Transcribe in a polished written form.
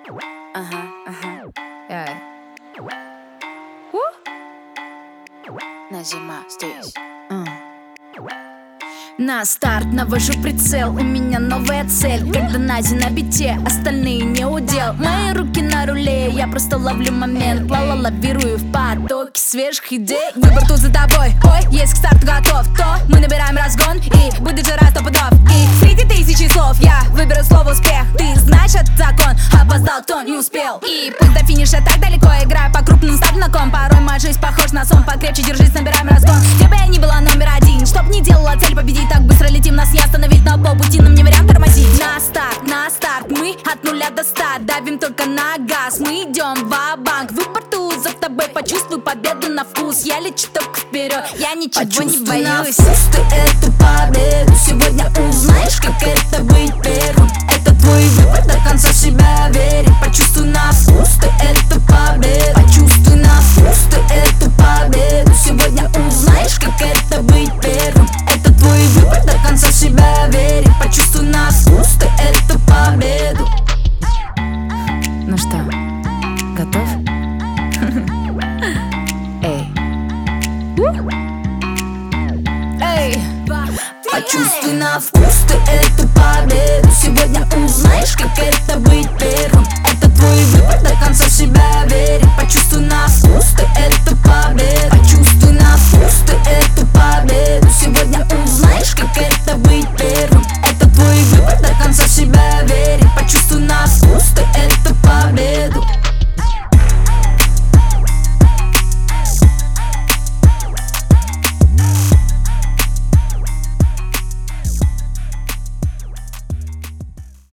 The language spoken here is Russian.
Назима здесь. На старт навожу прицел, у меня новая цель. Когда Нази на бите, остальные не удел. Мои руки на руле, я просто ловлю момент. Лавирую в потоке свежих идей. Выбор тут за тобой, ой, если к старту готов, то мы набираем разгон и будет жара 100 пудов. И среди тысячи слов я выберу слово успех. Ты знаешь этот закон, опоздал, кто не успел. И пусть до финиша так далеко, играю по крупным ставлю на ком. Порой моя жизнь похож на сон, покрепче держись, набираем разгон. Где бы я ни была номер один, чтоб не делала цель победить. Так быстро летим, нас не остановить на полпути, нам не вариант тормозить. На старт, мы от 0 до 100 давим только на газ. Мы идем ва-банк, выбор тут за тобой. Почувствуй победу на вкус, я лечу только вперед, я ничего не боюсь. На вкус ты эту победу сегодня узнаешь, как это быть первым. Это твой выбор, до конца